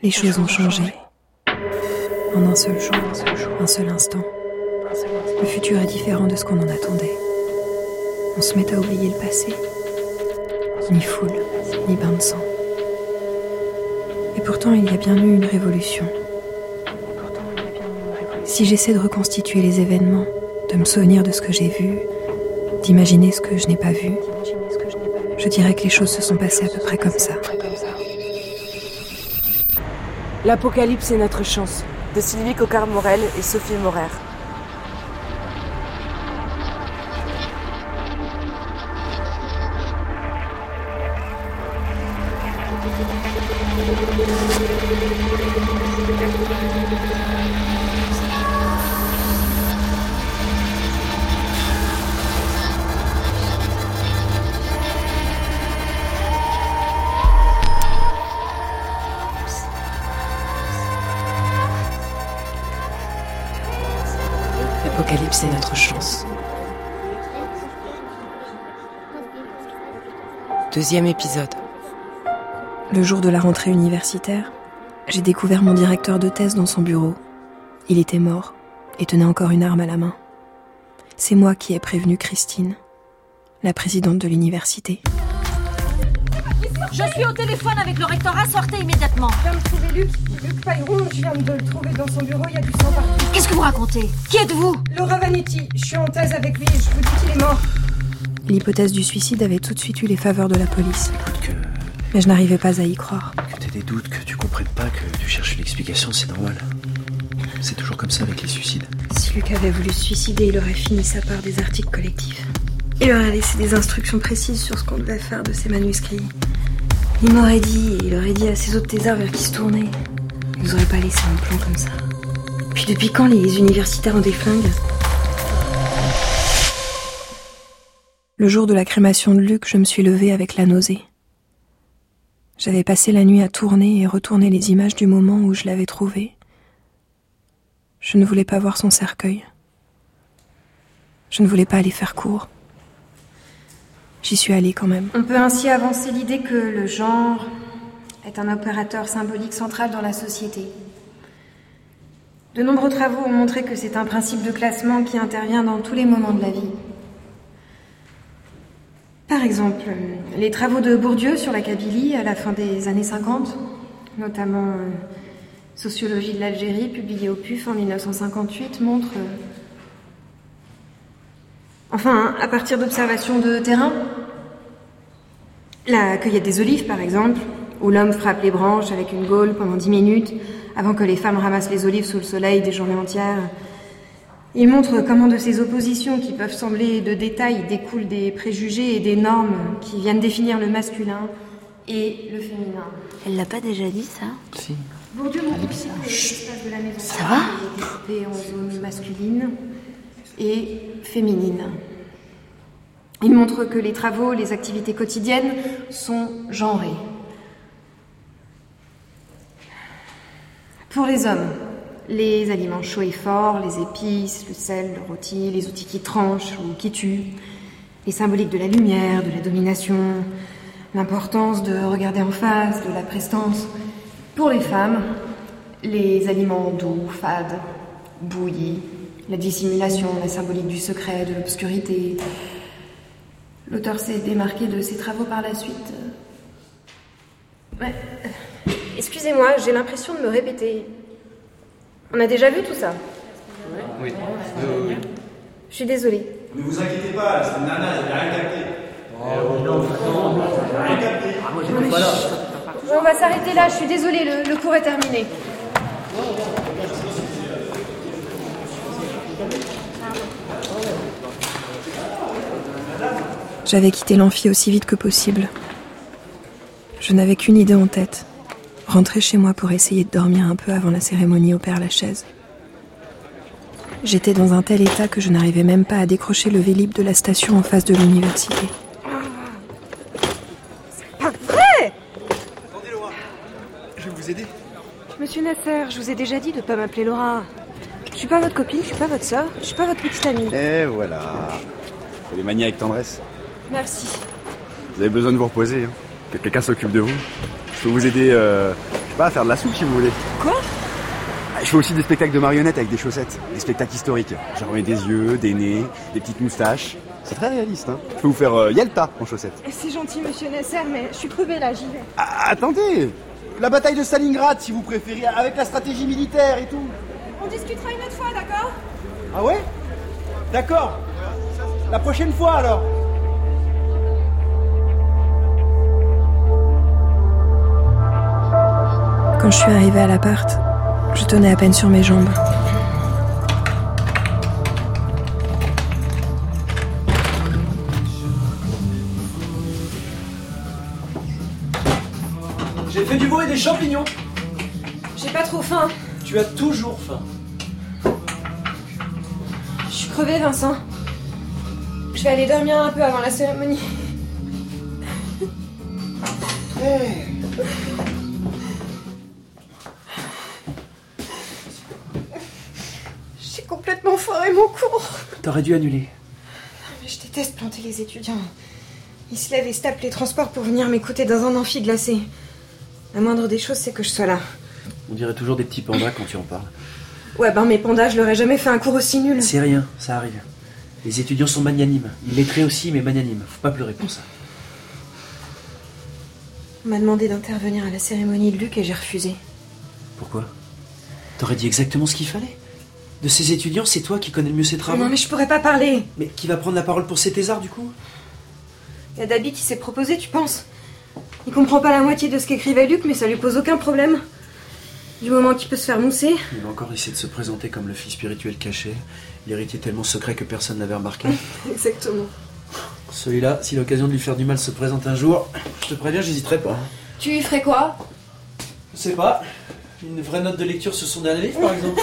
Les choses ont changé. En un seul jour, un seul instant. Le futur est différent de ce qu'on en attendait. On se met à oublier le passé. Ni foule, ni bain de sang. Et pourtant, il y a bien eu une révolution. Si j'essaie de reconstituer les événements, de me souvenir de ce que j'ai vu, d'imaginer ce que je n'ai pas vu, je dirais que les choses se sont passées à peu près comme ça. L'Apocalypse est notre chance, de Sylvie Coquard-Morel et Sophie Morer. L'Apocalypse est notre chance. Deuxième épisode. Le jour de la rentrée universitaire, j'ai découvert mon directeur de thèse dans son bureau. Il était mort et tenait encore une arme à la main. C'est moi qui ai prévenu Christine, la présidente de l'université. Je suis au téléphone avec le rectorat, sortez immédiatement. Je viens de trouver Luc Pailleron, je viens de le trouver dans son bureau, il y a du sang partout. Qu'est-ce que vous racontez? Qui êtes-vous? Laura Vanetti, je suis en thèse avec lui, je vous dis qu'il est mort. L'hypothèse du suicide avait tout de suite eu les faveurs de la police. Mais je n'arrivais pas à y croire. Que t'aies des doutes, que tu comprennes pas, que tu cherches une explication, c'est normal. C'est toujours comme ça avec les suicides. Si Luc avait voulu se suicider, il aurait fini sa part des articles collectifs. Il aurait laissé des instructions précises sur ce qu'on devait faire de ses manuscrits. Il m'aurait dit, et il aurait dit à ses autres thésards vers qui se tourner. Ils nous auraient pas laissé un plan comme ça. Puis depuis quand les universitaires ont des flingues? Le jour de la crémation de Luc, je me suis levée avec la nausée. J'avais passé la nuit à tourner et retourner les images du moment où je l'avais trouvé. Je ne voulais pas voir son cercueil. Je ne voulais pas aller faire court. J'y suis allée quand même. On peut ainsi avancer l'idée que le genre est un opérateur symbolique central dans la société. De nombreux travaux ont montré que c'est un principe de classement qui intervient dans tous les moments de la vie. Par exemple, les travaux de Bourdieu sur la Kabylie à la fin des années 50, notamment Sociologie de l'Algérie, publié au PUF en 1958, montrent... Enfin, à partir d'observations de terrain, la cueillette des olives, par exemple, où l'homme frappe les branches avec une gaule pendant 10 minutes, avant que les femmes ramassent les olives sous le soleil des journées entières. Il montre comment de ces oppositions qui peuvent sembler de détails découlent des préjugés et des normes qui viennent définir le masculin et le féminin. Elle l'a pas déjà dit, ça? Si. Bourdieu montre aussi que l'espace de la maison Ça va est découpé en zones masculines et féminines. Il montre que les travaux, les activités quotidiennes sont genrées. Pour les hommes, les aliments chauds et forts, les épices, le sel, le rôti, les outils qui tranchent ou qui tuent, les symboliques de la lumière, de la domination, l'importance de regarder en face, de la prestance. Pour les femmes, les aliments doux, fades, bouillis, la dissimulation, la symbolique du secret, de l'obscurité. L'auteur s'est démarqué de ses travaux par la suite. Ouais. Excusez-moi, j'ai l'impression de me répéter. On a déjà vu tout ça? Oui. Je suis désolée. Ne vous inquiétez pas, c'est une nana, elle n'a rien capté. Rien capté. Moi, j'étais pas là. On va s'arrêter là, je suis désolée, le cours est terminé. J'avais quitté l'amphi aussi vite que possible. Je n'avais qu'une idée en tête. Rentrer chez moi pour essayer de dormir un peu avant la cérémonie au Père-Lachaise. J'étais dans un tel état que je n'arrivais même pas à décrocher le Vélib de la station en face de l'université. C'est pas vrai! Attendez, Laura. Je vais vous aider. Monsieur Nasser, je vous ai déjà dit de pas m'appeler Laura. Je suis pas votre copine, je suis pas votre sœur, je suis pas votre petite amie. Et voilà. Vous les manier avec tendresse. Merci. Vous avez besoin de vous reposer. Que quelqu'un s'occupe de vous. Je peux vous aider sais pas, faire de la soupe si vous voulez. Quoi? Je fais aussi des spectacles de marionnettes avec des chaussettes. Des spectacles historiques. Genre des yeux, des nez, des petites moustaches. C'est très réaliste, hein. Je peux vous faire Yalta en chaussettes. C'est gentil, monsieur Nasser, mais je suis crevée là, j'y vais. Ah, attendez! La bataille de Stalingrad, si vous préférez, avec la stratégie militaire et tout. On discutera une autre fois, d'accord? Ah ouais? D'accord. La prochaine fois alors. Quand je suis arrivée à l'appart, je tenais à peine sur mes jambes. J'ai fait du veau et des champignons. J'ai pas trop faim. Tu as toujours faim. Je suis crevée, Vincent. Je vais aller dormir un peu avant la cérémonie. J'ai complètement foiré mon cours. T'aurais dû annuler. Mais je déteste planter les étudiants. Ils se lèvent et se tapent les transports pour venir m'écouter dans un amphi glacé. La moindre des choses, c'est que je sois là. On dirait toujours des petits pandas quand tu en parles. Ouais, ben mes pandas, je leur ai jamais fait un cours aussi nul. C'est rien, ça arrive. Les étudiants sont magnanimes. Illettrés aussi, mais magnanimes. Faut pas pleurer pour ça. On m'a demandé d'intervenir à la cérémonie de Luc et j'ai refusé. Pourquoi? T'aurais dit exactement ce qu'il fallait. De ces étudiants, c'est toi qui connais le mieux ces travaux. Non, mais je pourrais pas parler. Mais qui va prendre la parole pour ces thésards, du coup? Y a Dabi qui s'est proposé, tu penses? Il comprend pas la moitié de ce qu'écrivait Luc, mais ça lui pose aucun problème. Du moment qu'il peut se faire mousser. Il va encore essayer de se présenter comme le fils spirituel caché, l'héritier tellement secret que personne n'avait remarqué. Exactement. Celui-là, si l'occasion de lui faire du mal se présente un jour, je te préviens, j'hésiterai pas. Tu lui ferais quoi? Je sais pas. Une vraie note de lecture sur son dernier livre, par exemple.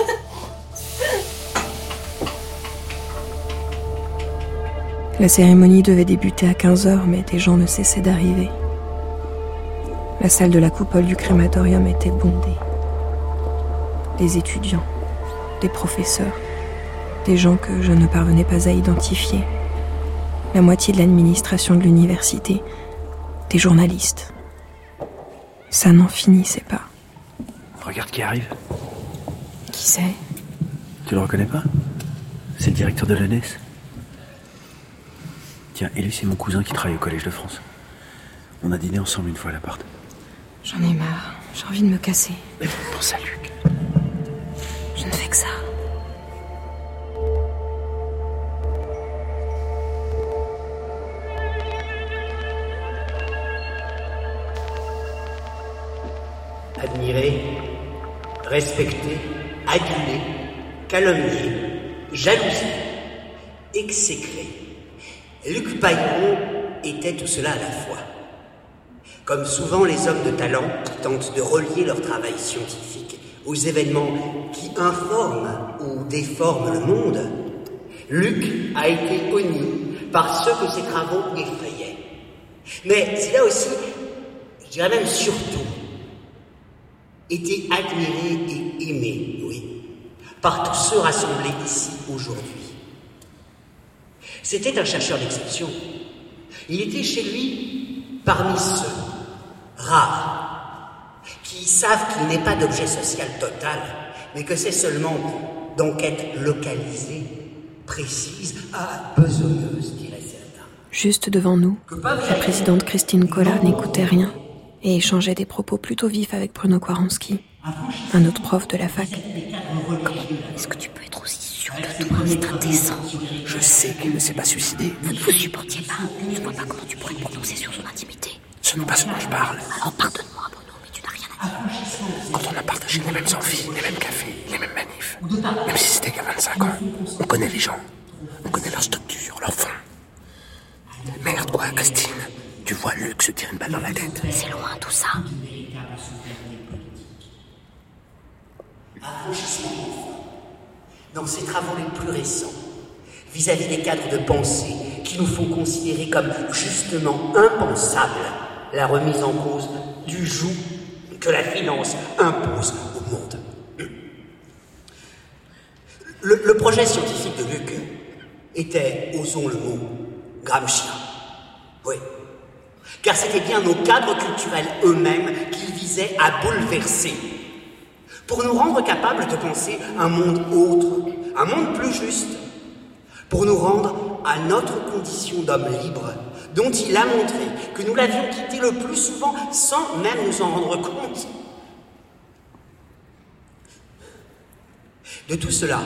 La cérémonie devait débuter à 15h, mais des gens ne cessaient d'arriver. La salle de la coupole du crématorium était bondée. Des étudiants, des professeurs, des gens que je ne parvenais pas à identifier, la moitié de l'administration de l'université, des journalistes. Ça n'en finissait pas. Regarde qui arrive. Qui c'est? Tu le reconnais pas? C'est le directeur de l'ENS. Tiens, et lui, c'est mon cousin qui travaille au Collège de France. On a dîné ensemble une fois à l'appart. J'en ai marre, j'ai envie de me casser. Pense à Luc. Je ne fais que ça. Admirer, respecter, aduler, calomnier, jalouser, exécrer. Luc Pailleron était tout cela à la fois. Comme souvent les hommes de talent qui tentent de relier leur travail scientifique aux événements qui informent ou déforment le monde, Luc a été honni par ceux que ses travaux effrayaient. Mais il a aussi, je dirais même surtout, été admiré et aimé, oui, par tous ceux rassemblés ici aujourd'hui. C'était un chercheur d'exception. Il était chez lui parmi ceux, rares, qui savent qu'il n'est pas d'objet social total, mais que c'est seulement d'enquête localisée, précise, besogneuse, dirait certains. Juste devant nous, la présidente Christine Collard n'écoutait rien et échangeait des propos plutôt vifs avec Bruno Kwaronsky, un autre prof de la fac. Comment est-ce que tu peux être aussi sûr de toi? C'est indécent. Je sais qu'il ne s'est pas suicidé. Vous ne vous supportiez pas. Je ne vois pas comment tu pourrais te prononcer sur son intimité. Ce n'est pas ce dont je parle. Alors pardonne-moi, Bruno, mais tu n'as rien à dire. Quand on a partagé les mêmes amphis, les mêmes cafés, les mêmes manifs, même si c'était qu'à 25 ans, on connaît les gens, on connaît leur structure, leur fond. Merde quoi, Christine, tu vois Luc se tirer une balle dans la tête. C'est loin tout ça. Dans ses travaux les plus récents, vis-à-vis des cadres de pensée qui nous font considérer comme justement impensable la remise en cause du joug que la finance impose au monde. Le projet scientifique de Luc était, osons le mot, Gramscien. Oui. Car c'était bien nos cadres culturels eux-mêmes qu'il visait à bouleverser, pour nous rendre capables de penser un monde autre, un monde plus juste, pour nous rendre à notre condition d'homme libre, dont il a montré que nous l'avions quitté le plus souvent sans même nous en rendre compte. De tout cela,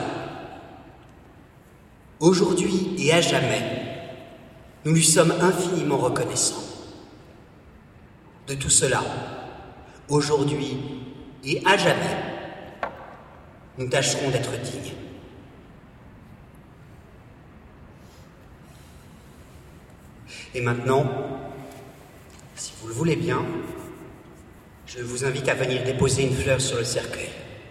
aujourd'hui et à jamais, nous lui sommes infiniment reconnaissants. De tout cela, aujourd'hui et à jamais, nous tâcherons d'être dignes. Et maintenant, si vous le voulez bien, je vous invite à venir déposer une fleur sur le cercueil.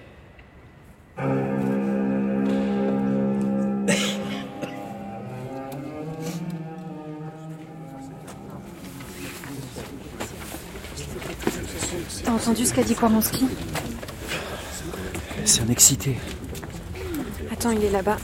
T'as entendu ce qu'a dit Koranski? C'est un excité. Attends, il est là-bas.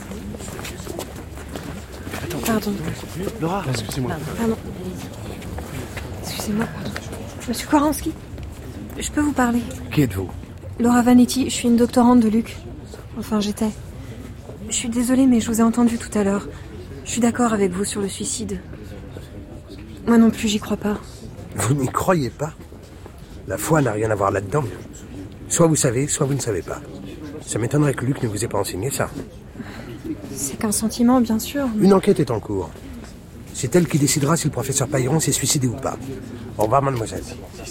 Pardon. Laura, excusez-moi. Pardon. Excusez-moi, pardon. Monsieur Koranski, je peux vous parler? Qui êtes-vous? Laura Vanetti, je suis une doctorante de Luc. Enfin, j'étais. Je suis désolée, mais je vous ai entendu tout à l'heure. Je suis d'accord avec vous sur le suicide. Moi non plus, j'y crois pas. Vous n'y croyez pas? La foi n'a rien à voir là-dedans. Soit vous savez, soit vous ne savez pas. Ça m'étonnerait que Luc ne vous ait pas enseigné ça. C'est qu'un sentiment, bien sûr. Mais... Une enquête est en cours. C'est elle qui décidera si le professeur Pailleron s'est suicidé ou pas. Au revoir, mademoiselle.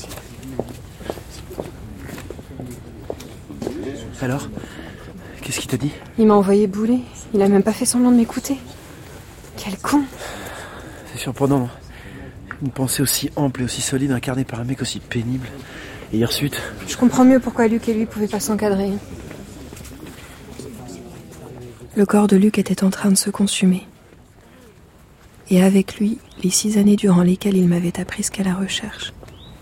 Alors, qu'est-ce qu'il t'a dit? Il m'a envoyé bouler. Il a même pas fait semblant de m'écouter. Quel con! C'est surprenant. Une pensée aussi ample et aussi solide incarnée par un mec aussi pénible et hirsute. Je comprends mieux pourquoi Luc et lui pouvaient pas s'encadrer. Le corps de Luc était en train de se consumer. Et avec lui, les 6 années durant lesquelles il m'avait appris ce qu'est la recherche.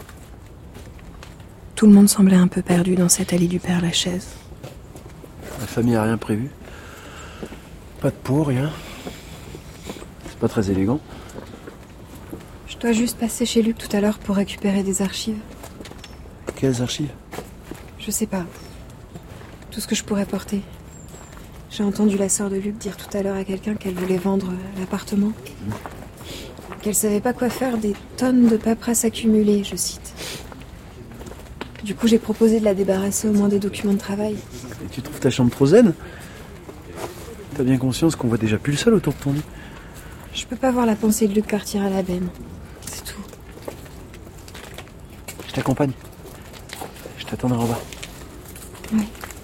Tout le monde semblait un peu perdu dans cette allée du Père-Lachaise. La famille a rien prévu. Pas de pot, rien. C'est pas très élégant. Je dois juste passer chez Luc tout à l'heure pour récupérer des archives. Quelles archives? Je sais pas. Tout ce que je pourrais porter. J'ai entendu la sœur de Luc dire tout à l'heure à quelqu'un qu'elle voulait vendre l'appartement. Qu'elle savait pas quoi faire des tonnes de paperasse accumulées, je cite. Du coup, j'ai proposé de la débarrasser au moins des documents de travail. Et tu trouves ta chambre trop zen? T'as bien conscience qu'on voit déjà plus le sol autour de ton lit? Je peux pas voir la pensée de Luc partir à la benne. C'est tout. Je t'accompagne. Je t'attendrai en bas. Oui.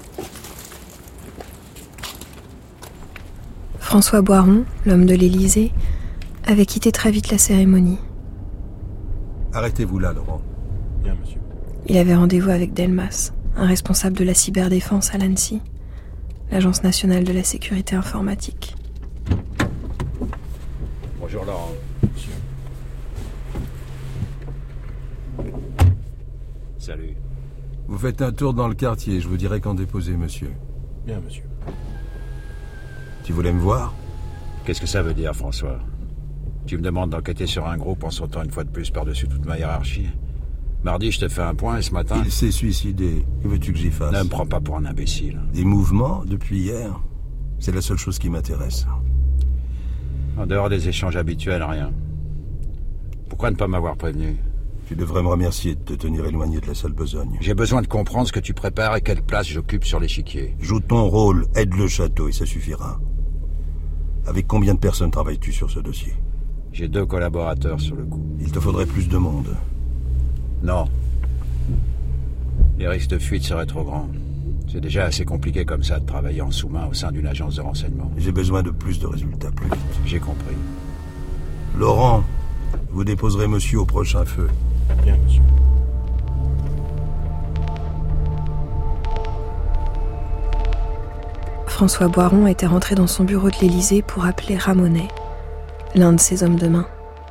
François Boiron, l'homme de l'Élysée, avait quitté très vite la cérémonie. Arrêtez-vous là, Laurent. Bien, monsieur. Il avait rendez-vous avec Delmas, un responsable de la cyberdéfense à l'ANSSI, l'Agence nationale de la sécurité informatique. Bonjour, Laurent. Monsieur. Salut. Vous faites un tour dans le quartier, je vous dirai quand déposer, monsieur. Bien, monsieur. Tu voulais me voir? Qu'est-ce que ça veut dire, François? Tu me demandes d'enquêter sur un groupe en sautant une fois de plus par-dessus toute ma hiérarchie. Mardi, je te fais un point et ce matin... Il s'est suicidé. Que veux-tu que j'y fasse? Ne me prends pas pour un imbécile. Des mouvements depuis hier? C'est la seule chose qui m'intéresse. En dehors des échanges habituels, rien. Pourquoi ne pas m'avoir prévenu? Tu devrais me remercier de te tenir éloigné de la salle besogne. J'ai besoin de comprendre ce que tu prépares et quelle place j'occupe sur l'échiquier. Joue ton rôle, aide le château et ça suffira. Avec combien de personnes travailles-tu sur ce dossier? J'ai 2 collaborateurs sur le coup. Il te faudrait plus de monde. Non. Les risques de fuite seraient trop grands. C'est déjà assez compliqué comme ça de travailler en sous-main au sein d'une agence de renseignement. J'ai besoin de plus de résultats, plus vite. J'ai compris. Laurent, vous déposerez monsieur au prochain feu. Bien, monsieur. François Boiron était rentré dans son bureau de l'Élysée pour appeler Ramonet, l'un de ses hommes de main.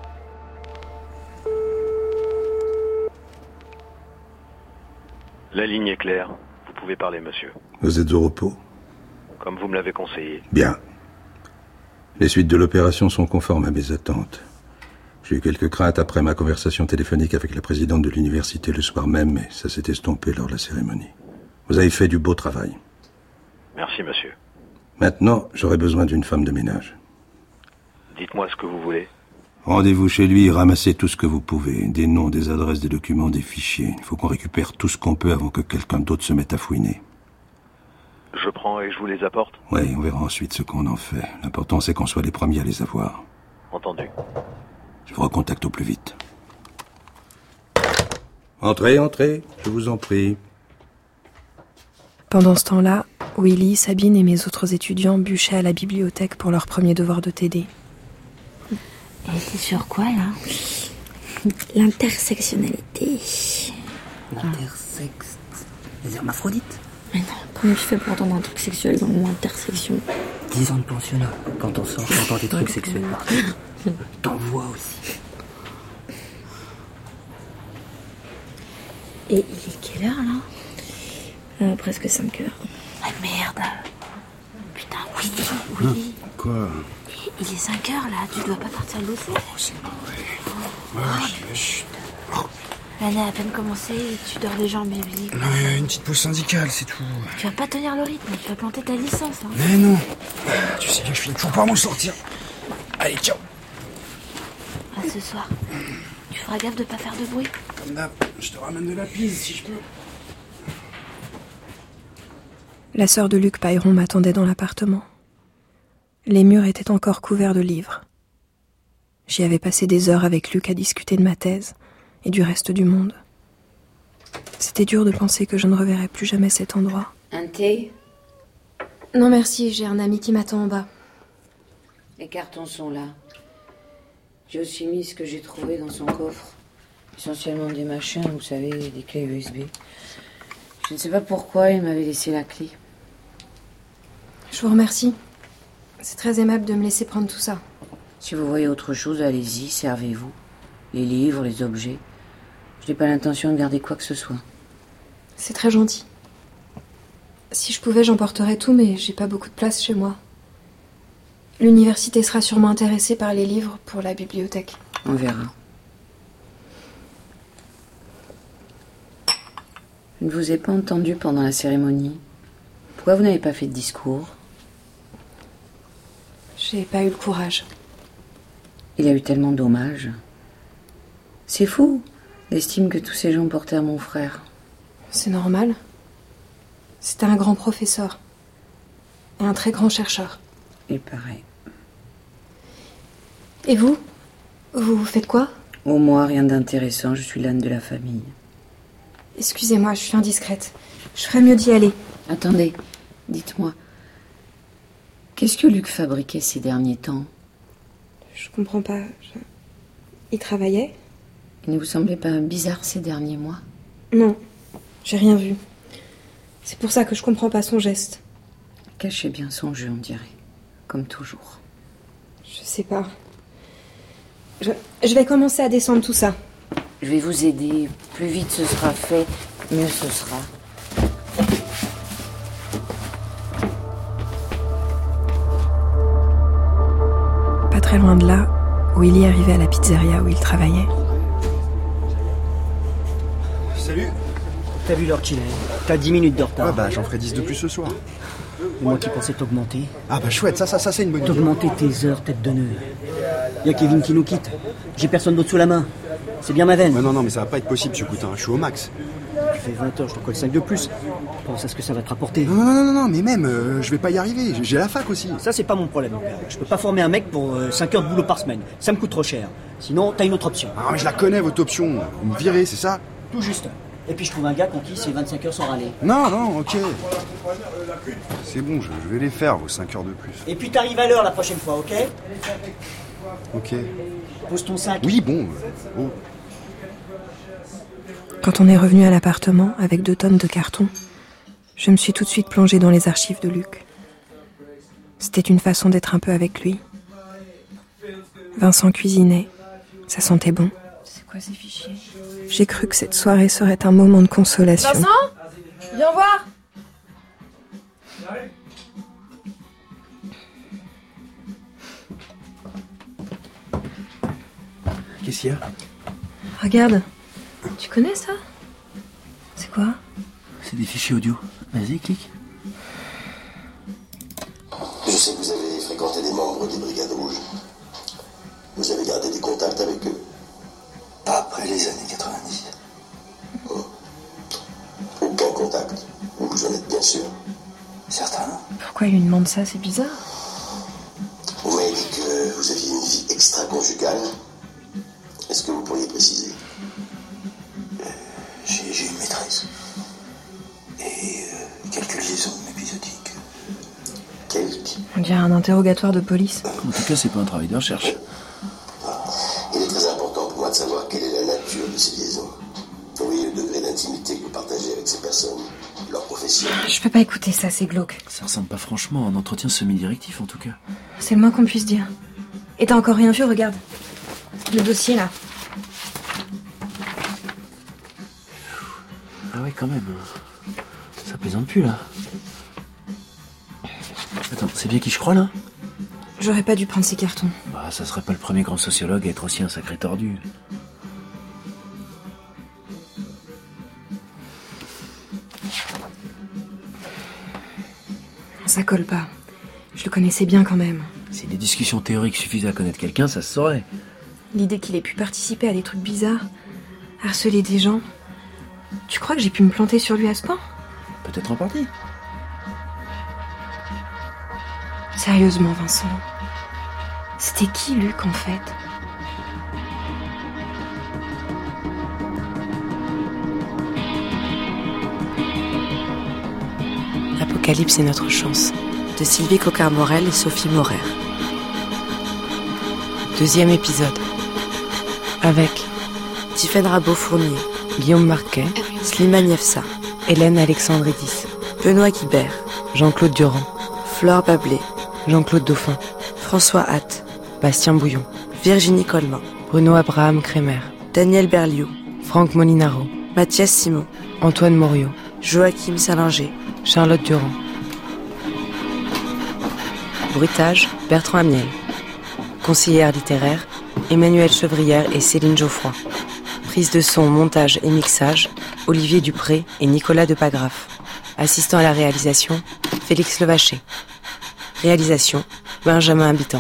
La ligne est claire. Vous pouvez parler, monsieur. Vous êtes au repos? Comme vous me l'avez conseillé. Bien. Les suites de l'opération sont conformes à mes attentes. J'ai eu quelques craintes après ma conversation téléphonique avec la présidente de l'université le soir même, mais ça s'est estompé lors de la cérémonie. Vous avez fait du beau travail. Merci, monsieur. Maintenant, j'aurai besoin d'une femme de ménage. Dites-moi ce que vous voulez. Rendez-vous chez lui et ramassez tout ce que vous pouvez. Des noms, des adresses, des documents, des fichiers. Il faut qu'on récupère tout ce qu'on peut avant que quelqu'un d'autre se mette à fouiner. Je prends et je vous les apporte? Oui, on verra ensuite ce qu'on en fait. L'important, c'est qu'on soit les premiers à les avoir. Entendu. Je vous recontacte au plus vite. Entrez, entrez, je vous en prie. Pendant ce temps-là, Willy, Sabine et mes autres étudiants bûchaient à la bibliothèque pour leur premier devoir de TD. Et t'es sur quoi, là? L'intersectionnalité. Les hermaphrodites. Mais non, comment tu fais pour entendre un truc sexuel dans le mot intersection? 10 ans de pensionnat. Quand on sort, t'entends des trucs sexuels partout. T'en vois aussi. Et il est quelle heure, là? Presque 5 heures. Ah merde! Putain, oui. Quoi? Il est 5 heures, là. Tu dois pas partir bosser. Oh, c'est pas vrai. Chut. L'année a à peine commencé et tu dors déjà en biblique. Une petite pause syndicale, c'est tout. Tu vas pas tenir le rythme, tu vas planter ta licence. Hein. Mais non. Tu sais bien que je finis toujours par m'en sortir. Allez, ciao. À ce soir. Tu feras gaffe de pas faire de bruit. Comme d'hab, je te ramène de la pise si je peux. La sœur de Luc Pailleron m'attendait dans l'appartement. Les murs étaient encore couverts de livres. J'y avais passé des heures avec Luc à discuter de ma thèse et du reste du monde. C'était dur de penser que je ne reverrais plus jamais cet endroit. Un thé? Non merci, j'ai un ami qui m'attend en bas. Les cartons sont là. J'ai aussi mis ce que j'ai trouvé dans son coffre. Essentiellement des machins, vous savez, des clés USB. Je ne sais pas pourquoi il m'avait laissé la clé. Je vous remercie. C'est très aimable de me laisser prendre tout ça. Si vous voyez autre chose, allez-y, servez-vous. Les livres, les objets. Je n'ai pas l'intention de garder quoi que ce soit. C'est très gentil. Si je pouvais, j'emporterais tout, mais j'ai pas beaucoup de place chez moi. L'université sera sûrement intéressée par les livres pour la bibliothèque. On verra. Je ne vous ai pas entendu pendant la cérémonie. Pourquoi vous n'avez pas fait de discours? J'ai pas eu le courage. Il y a eu tellement d'hommages. C'est fou, l'estime que tous ces gens portaient à mon frère. C'est normal. C'était un grand professeur. Et un très grand chercheur. Il paraît. Et vous? Vous faites quoi? Oh, moi, rien d'intéressant, je suis l'âne de la famille. Excusez-moi, je suis indiscrète. Je ferais mieux d'y aller. Attendez, dites-moi. Qu'est-ce que Luc fabriquait ces derniers temps? Je comprends pas. Il travaillait? Il ne vous semblait pas bizarre ces derniers mois? Non, j'ai rien vu. C'est pour ça que je comprends pas son geste. Il cachait bien son jeu, on dirait. Comme toujours. Je sais pas. Je vais commencer à descendre tout ça. Je vais vous aider. Plus vite ce sera fait, mieux ce sera. Pas très loin de là, Willy arrivait à la pizzeria où il travaillait. Salut. T'as vu l'heure qu'il est? T'as 10 minutes de retard. Ouais, bah j'en ferai 10 de plus ce soir. Et moi qui pensais t'augmenter. Ah bah chouette, ça c'est une bonne idée. T'augmenter tes heures, tête de nœud. Y a Kevin qui nous quitte. J'ai personne d'autre sous la main. C'est bien ma veine. Ouais, non, mais ça va pas être possible, ce Coutin. Je suis au max. Tu fais 20 heures, je te colle 5 de plus. Pense à ce que ça va te rapporter. Non, mais même, je vais pas y arriver. J'ai la fac aussi. Ça, c'est pas mon problème. Je peux pas former un mec pour 5 heures de boulot par semaine. Ça me coûte trop cher. Sinon, t'as une autre option. Ah, mais je la connais, votre option. Vous me virez, c'est ça? Tout juste. Et puis je trouve un gars conquis c'est 25 heures sans râler. Non, ok. C'est bon, je vais les faire, vos 5 heures de plus. Et puis t'arrives à l'heure la prochaine fois, ok? Ok. Pose ton sac. Oui, bon. Oh. Quand on est revenu à l'appartement avec 2 tonnes de cartons, je me suis tout de suite plongée dans les archives de Luc. C'était une façon d'être un peu avec lui. Vincent cuisinait, ça sentait bon. C'est quoi ces fichiers? J'ai cru que cette soirée serait un moment de consolation. Vincent, viens voir. Qu'est-ce qu'il y a? Regarde. Tu connais ça? C'est quoi? C'est des fichiers audio. Vas-y, clique. Je sais que vous avez fréquenté des membres des Brigades Rouges. Vous avez gardé des contacts avec eux? Pas après les années 90. Aucun contact? Vous en êtes bien sûr? Certain? Pourquoi il lui demande ça? C'est bizarre. Vous m'avez dit que vous aviez une vie extra-conjugale. Est-ce que vous pourriez préciser? J'ai une maîtresse. Et quelques liaisons épisodiques. Quelques? On dirait un interrogatoire de police. En tout cas, c'est pas un travail de recherche. Il est très important pour moi de savoir quelle est la nature de ces liaisons. Oui, le degré d'intimité que vous partagez avec ces personnes, leur profession. Je peux pas écouter ça, c'est glauque. Ça ressemble pas franchement à un entretien semi-directif, en tout cas. C'est le moins qu'on puisse dire. Et t'as encore rien vu, regarde. Le dossier, là. Ah ouais, quand même. Ça plaisante plus, là. Attends, c'est bien qui je crois, là? J'aurais pas dû prendre ces cartons. Bah, ça serait pas le premier grand sociologue à être aussi un sacré tordu. Ça colle pas. Je le connaissais bien quand même. Si les discussions théoriques suffisaient à connaître quelqu'un, ça se saurait. L'idée qu'il ait pu participer à des trucs bizarres, harceler des gens. Tu crois que j'ai pu me planter sur lui à ce point? Peut-être en partie. Sérieusement, Vincent. C'était qui, Luc, en fait? L'Apocalypse est notre chance, de Sylvie Coquart-Morel et Sophie Morer. 2e épisode. Avec Tiffaine Rabot-Fournier, Guillaume Marquet, Slimane Yefsa, Hélène Alexandridis, Benoît Guibert, Jean-Claude Durand, Flore Bablé, Jean-Claude Dauphin, François Hatt, Bastien Bouillon, Virginie Colman, Bruno Abraham Kremer, Daniel Berliou, Franck Molinaro, Mathias Simon, Antoine Morio, Joachim Salinger, Charlotte Durand. Bruitage, Bertrand Amiel. Conseillère littéraire, Emmanuelle Chevrière et Céline Geoffroy. Prise de son, montage et mixage, Olivier Dupré et Nicolas Depagraf. Assistant à la réalisation, Félix Levaché. Réalisation, Benjamin Habitant.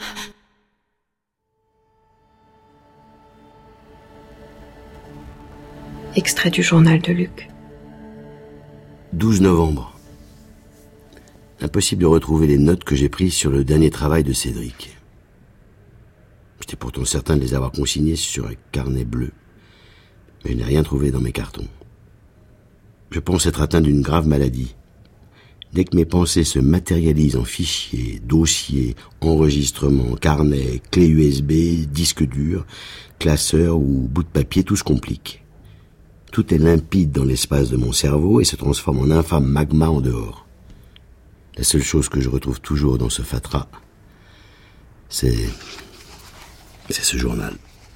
Extrait du journal de Luc. 12 novembre. Impossible de retrouver les notes que j'ai prises sur le dernier travail de Cédric. J'étais pourtant certain de les avoir consignées sur un carnet bleu. Mais je n'ai rien trouvé dans mes cartons. Je pense être atteint d'une grave maladie. Dès que mes pensées se matérialisent en fichiers, dossiers, enregistrements, carnets, clés USB, disques durs, classeurs ou bouts de papier, tout se complique. Tout est limpide dans l'espace de mon cerveau et se transforme en infâme magma en dehors. La seule chose que je retrouve toujours dans ce fatras, c'est ce journal.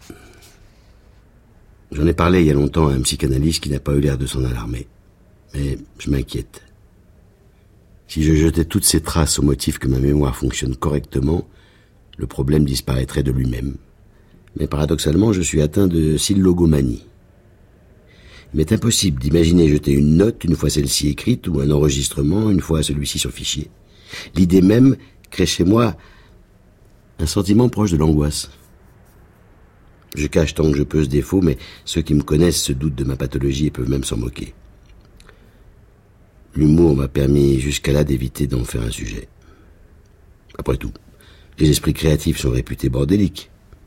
J'en ai parlé il y a longtemps à un psychanalyste qui n'a pas eu l'air de s'en alarmer. Mais je m'inquiète. Si je jetais toutes ces traces au motif que ma mémoire fonctionne correctement, le problème disparaîtrait de lui-même. Mais paradoxalement, je suis atteint de syllogomanie. Il m'est impossible d'imaginer jeter une note une fois celle-ci écrite ou un enregistrement une fois celui-ci sur fichier. L'idée même crée chez moi un sentiment proche de l'angoisse. Je cache tant que je peux ce défaut, mais ceux qui me connaissent se doutent de ma pathologie et peuvent même s'en moquer. L'humour m'a permis jusqu'à là d'éviter d'en faire un sujet. Après tout, les esprits créatifs sont réputés bordéliques.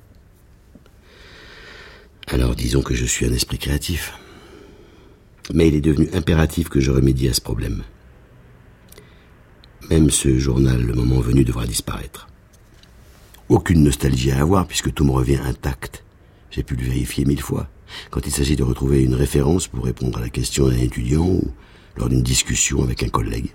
Alors disons que je suis un esprit créatif. Mais il est devenu impératif que je remédie à ce problème. Même ce journal, le moment venu, devra disparaître. Aucune nostalgie à avoir puisque tout me revient intact. J'ai pu le vérifier 1000 fois. Quand il s'agit de retrouver une référence pour répondre à la question d'un étudiant ou lors d'une discussion avec un collègue.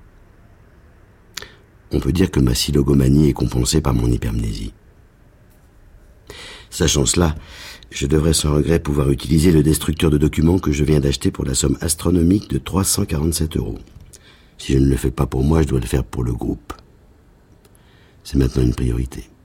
On peut dire que ma syllogomanie est compensée par mon hypermnésie. Sachant cela, je devrais sans regret pouvoir utiliser le destructeur de documents que je viens d'acheter pour la somme astronomique de 347 €. Si je ne le fais pas pour moi, je dois le faire pour le groupe. C'est maintenant une priorité.